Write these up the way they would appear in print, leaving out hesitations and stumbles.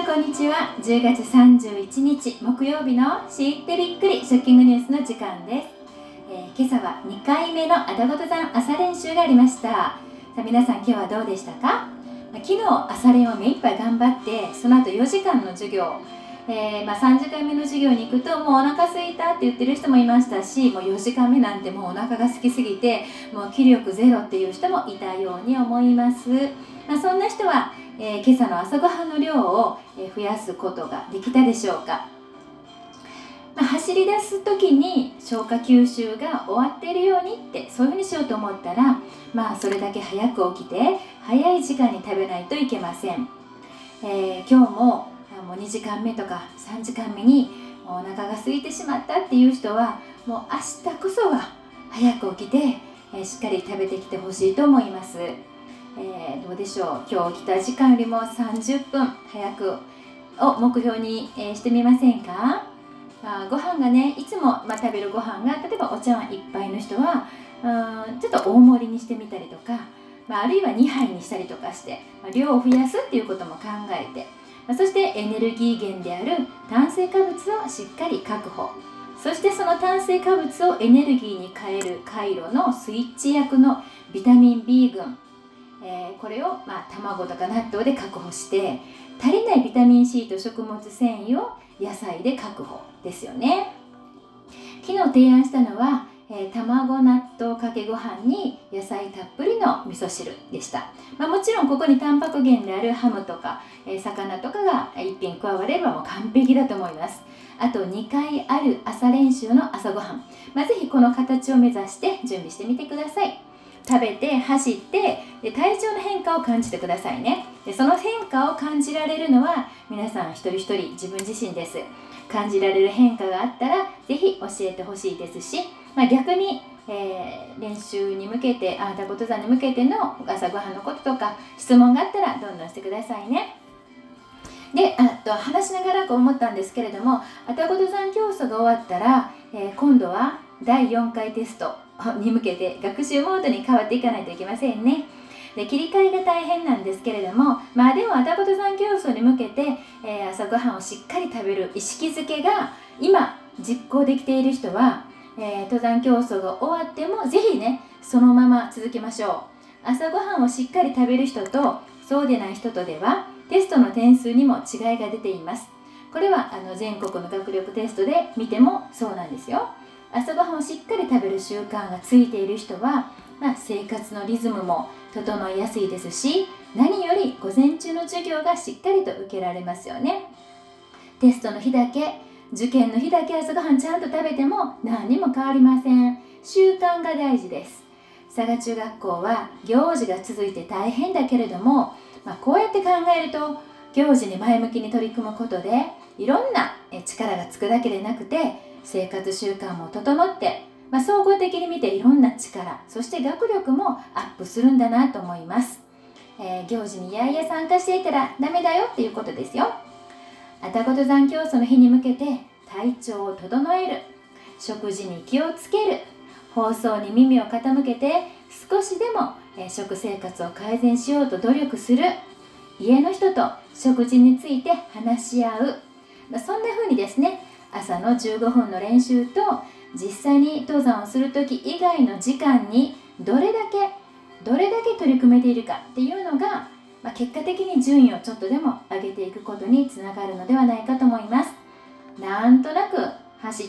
こんにちは。10月31日木曜日の知ってびっくりショッキングニュースの時間です。今朝は2回目のあだごと算朝練習がありました。さあ皆さん今日はどうでしたか？昨日朝練を目いっぱい頑張って、その後4時間の授業、3時間目の授業に行くともうお腹空いたって言ってる人もいましたし、もう4時間目なんてもうお腹が空きすぎてもう気力ゼロっていう人もいたように思います。そんな人は、今朝の朝ごはんの量を増やすことができたでしょうか？走り出す時に消化吸収が終わっているようにってそういうふうにしようと思ったら、それだけ早く起きて早い時間に食べないといけません。今日もう2時間目とか3時間目にお腹が空いてしまったっていう人は、もう明日こそは早く起きて、しっかり食べてきてほしいと思います。どうでしょう、今日起きた時間よりも30分早くを目標に、してみませんか？ご飯がね、いつも、食べるご飯が例えばお茶碗1杯の人はちょっと大盛りにしてみたりとか、あるいは2杯にしたりとかして、量を増やすっていうことも考えて、そしてエネルギー源である炭水化物をしっかり確保、そしてその炭水化物をエネルギーに変える回路のスイッチ役のビタミン B 群、これを、卵とか納豆で確保して、足りないビタミン C と食物繊維を野菜で確保ですよね。昨日提案したのは、卵納豆かけご飯に野菜たっぷりの味噌汁でした。もちろんここにタンパク源であるハムとか、魚とかが一品加わればもう完璧だと思います。あと2回ある朝練習の朝ごはん、ぜひこの形を目指して準備してみてください。食べて走って体調の変化を感じてくださいね。その変化を感じられるのは皆さん一人一人自分自身です。感じられる変化があったらぜひ教えてほしいですし、逆に、練習に向けてあだごと算に向けての朝ごはんのこととか質問があったらどんどんしてくださいね。で、話しながら思ったんですけれども、あだごと算競争が終わったら、今度は第4回テストに向けて学習モードに変わっていかないといけませんね。で、切り替えが大変なんですけれども、でもあだごと算競争に向けて、朝ごはんをしっかり食べる意識づけが今実行できている人は、登山競争が終わってもぜひねそのまま続けましょう。朝ごはんをしっかり食べる人とそうでない人とではテストの点数にも違いが出ています。これは全国の学力テストで見てもそうなんですよ。朝ごはんをしっかり食べる習慣がついている人は、生活のリズムも整いやすいですし、何より午前中の授業がしっかりと受けられますよね。テストの日だけ、受験の日だけ朝ごはんちゃんと食べても何にも変わりません。習慣が大事です。佐賀中学校は行事が続いて大変だけれども、こうやって考えると行事に前向きに取り組むことでいろんな力がつくだけでなくて生活習慣も整って、総合的に見ていろんな力、そして学力もアップするんだなと思います。行事にいやいや参加していたらダメだよっていうことですよ。あだごと算競争の日に向けて体調を整える、食事に気をつける、放送に耳を傾けて少しでも食生活を改善しようと努力する、家の人と食事について話し合う、そんな風にですね、朝の15分の練習と実際に登山をする時以外の時間にどれだけ取り組めているかっていうのが、結果的に順位をちょっとでも上げていくことにつながるのではないかと思います。なんとなく走った、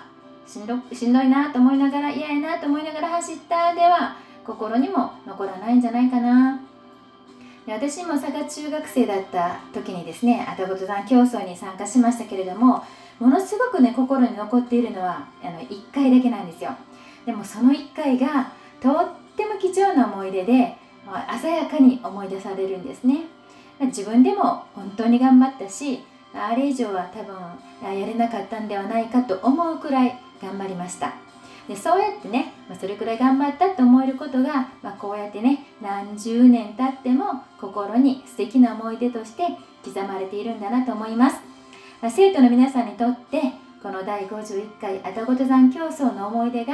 しんどいなと思いながら、嫌やなと思いながら走ったでは心にも残らないんじゃないかな。で、私も佐賀中学生だった時にですね、あだごと算競争に参加しましたけれども、ものすごくね心に残っているのは1回だけなんですよ。でもその1回がとっても貴重な思い出で、鮮やかに思い出されるんですね。自分でも本当に頑張ったし、あれ以上は多分やれなかったんではないかと思うくらい頑張りました。で、そうやってね、それくらい頑張ったと思えることが、こうやってね何十年経っても心に素敵な思い出として刻まれているんだなと思います。生徒の皆さんにとってこの第51回あだごと算競争の思い出が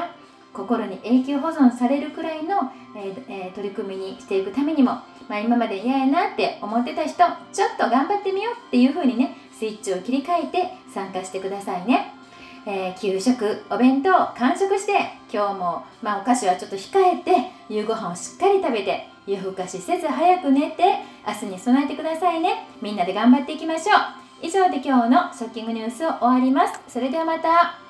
心に永久保存されるくらいの、取り組みにしていくためにも、今まで嫌やなって思ってた人、ちょっと頑張ってみようっていう風にね、スイッチを切り替えて参加してくださいね。給食、お弁当、完食して、今日も、お菓子はちょっと控えて、夕ご飯をしっかり食べて、夜更かしせず早く寝て、明日に備えてくださいね。みんなで頑張っていきましょう。以上で今日のショッキングニュースを終わります。それではまた。